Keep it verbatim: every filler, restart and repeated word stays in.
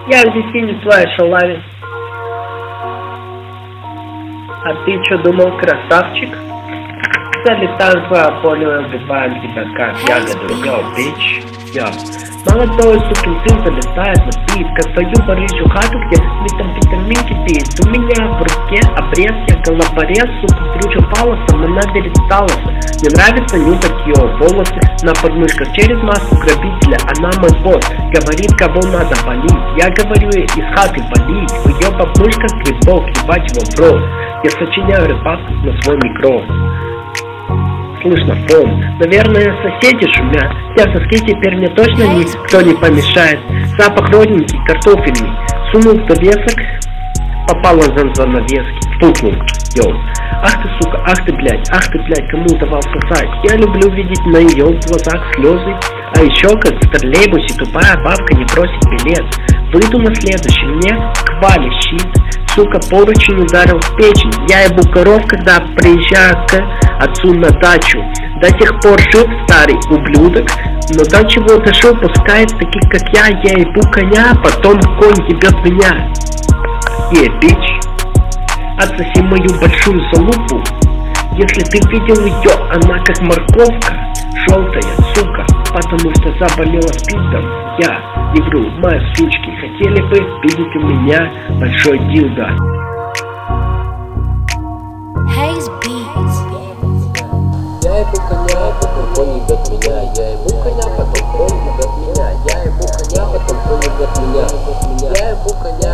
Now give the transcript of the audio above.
Я в десятине твоя шалавин. А ты что думал, красавчик? Залетаем в твое поле, убиваем тебя как ягоду. Йо, бич, йо. Молодой сукин сын залетает на бит, как твою барыжу хату, где метамфетаминки пить. У меня в руке обрез, я головорез, сука, кручу палосом, она берет талоса. Мне нравится нюхать ее волосы на подмышках через маску грабителя, она мой босс. Говорит, кого надо болить, я говорю ей из хаты болить. В ее подмышках грибок, ебать его в рот. Я сочиняю рэпак на свой микро. Слышно фон, наверное, соседи шумят. Я соски теперь мне точно никто не помешает. Запах родненький, картофельный. Сунул в довесок, попала за занавески. Пукнул, йоу. Ах ты, сука, ах ты, блядь, ах ты, блядь, кому давал сосать? Я люблю видеть на ее глазах слезы. А еще как в троллейбусе тупая бабка не просит билет. Выйду на следующий, мне квали щит. Сука, поручень ударил в печень. Я ебу коров, когда приезжаю к отцу на дачу. До сих пор жив старый ублюдок, но до чего дошел, пускает таких как я. Я ебу коня, потом конь ебет меня. Е, бич, отсоси мою большую залупу. Если ты видел ее, она как морковка. Желтая, сука, потому что заболела спидом. Я не вру, мои сучки хотели бы видеть у меня большой дилдо. Я ебу коня, потом конь ебет меня. Я ебу коня, потом конь ебет меня. Я ебу коня, потом конь ебет меня. Я ебу коня.